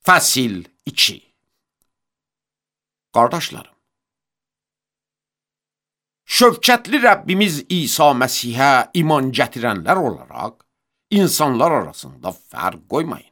Fəsil 2. Qardaşlarım, şövkətli Rəbbimiz İsa Məsihə iman gətirənlər olaraq insanlar arasında fərq qoymayın.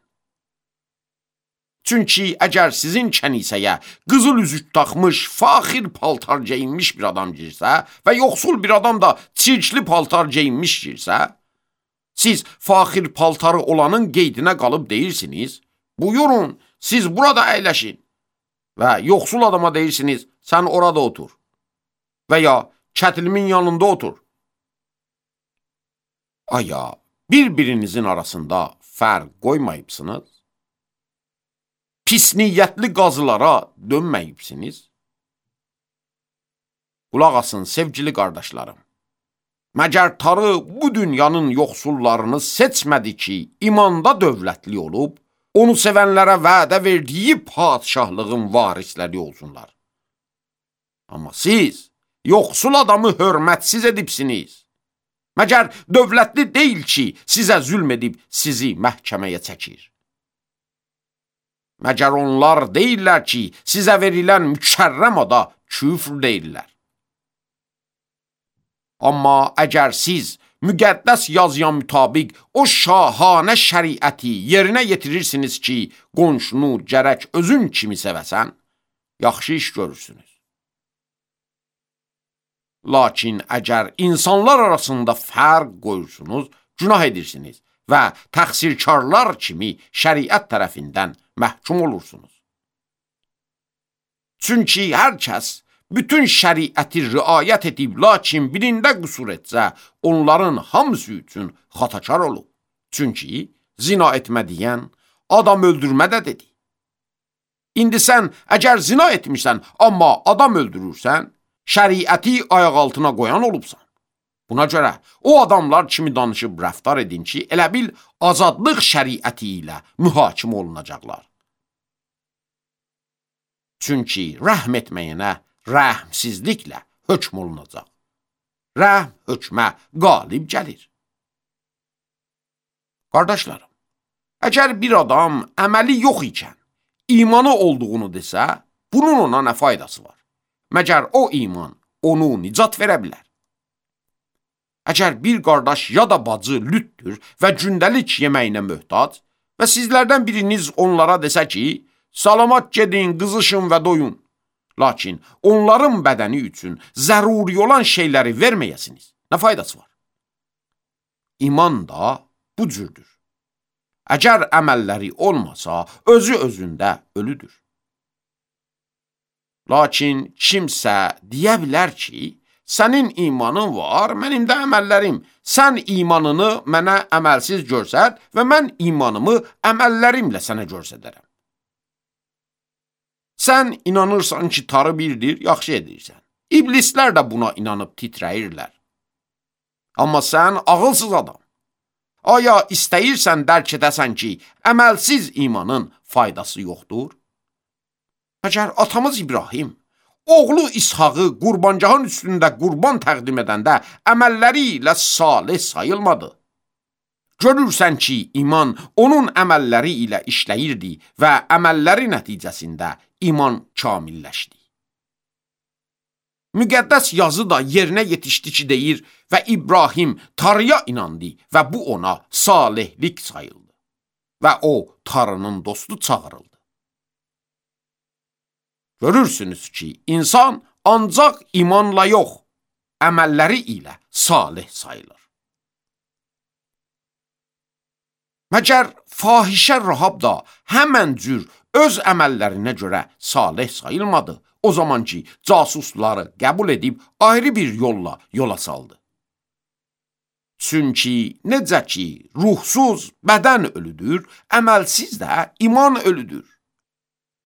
Çünki əgər sizin kənisəyə qızıl üzük taxmış, faxir paltar geyinmiş bir adam girsə və yoxsul bir adam da çirkli paltar geyinmiş girsə, siz faxir paltarı olanın qeydinə qalıb deyirsiniz, buyurun, siz burada əyləşin və yoxsul adama deyirsiniz, sən orada otur və ya kətilimin yanında otur. Aya, bir-birinizin arasında fərq qoymayıbsınız? Pis niyyətli qazılara dönməyibsiniz? Qulaq asın, sevgili qardaşlarım. Məgər Tanrı bu dünyanın yoxsullarını seçmədi ki, imanda dövlətli olub, onu sevənlərə vədə verdiyi padişahlığın varisləri olsunlar. Amma siz yoxsul adamı hörmətsiz edibsiniz. Məgər dövlətli deyil ki, sizə zülm edib sizi məhkəməyə çəkir. Məgər onlar deyirlər ki, sizə verilən mükərrəm ada küfr deyirlər. Amma əgər siz müqəddəs yazıya mütabiq o şahanə şəriəti yerinə yetirirsiniz ki, qonşunu gərək özün kimi sevəsən, yaxşı iş görürsünüz. Lakin əgər insanlar arasında fərq qoyursunuz, günah edirsiniz və təqsirkarlar kimi şəriət tərəfindən məhkum olursunuz. Çünki hər kəs bütün şəriəti riayət edib, lakin birində qüsur etsə, onların hamısı üçün xatakar olub. Çünki zina etmə deyən, adam öldürmə də dedi. İndi sən əgər zina etmişsən, amma adam öldürürsən, şəriəti ayaq altına qoyan olubsan. Buna görə o adamlar kimi danışıb rəftar edin ki, elə bil azadlıq şəriəti ilə mühakimə olunacaqlar. Çünki rəhm etməyənə rəhmsizliklə hökm olunacaq. Rəhm hökmə qalib gəlir. Qardaşlarım, əgər bir adam əməli yox ikən imanı olduğunu desə, bunun ona nə faydası var? Məgər o iman onu nicat verə bilər? Əgər bir qardaş ya da bacı lütdür və gündəlik yeməyinə möhtac və sizlərdən biriniz onlara desə ki, salamat gedin, qızışın və doyun, lakin onların bədəni üçün zəruri olan şeyləri verməyəsiniz, nə faydası var? İman da bu cürdür. Əgər əməlləri olmasa, özü özündə ölüdür. Lakin kimsə deyə bilər ki, sənin imanın var, mənim də əməllərim. Sən imanını mənə əməlsiz görsət və mən imanımı əməllərimlə sənə görsədərəm. Sən inanırsan ki, Tanrı birdir, yaxşı edirsən. İblislər də buna inanıb titrəyirlər. Amma sən ağılsız adam. Aya istəyirsən dərk edəsən ki, əməlsiz imanın faydası yoxdur? Əgər atamız İbrahim oğlu İshağı qurbancağın üstündə qurban təqdim edəndə əməlləri ilə salih sayılmadı. Görürsən ki, iman onun əməlləri ilə işləyirdi və əməlləri nəticəsində iman kamilləşdi. Müqəddəs yazı da yerinə yetişdi ki, deyir və İbrahim Tanrıya inandı və bu ona salihlik sayıldı və o Tanrının dostu çağırıldı. Görürsünüz ki, insan ancaq imanla yox, əməlləri ilə salih sayılır. Məgər fahişə Rahab da həmən cür öz əməllərinə görə salih sayılmadı, o zaman ki, casusları qəbul edib ayrı bir yolla yola saldı. Çünki necə ki, ruhsuz bədən ölüdür, əməlsiz də iman ölüdür.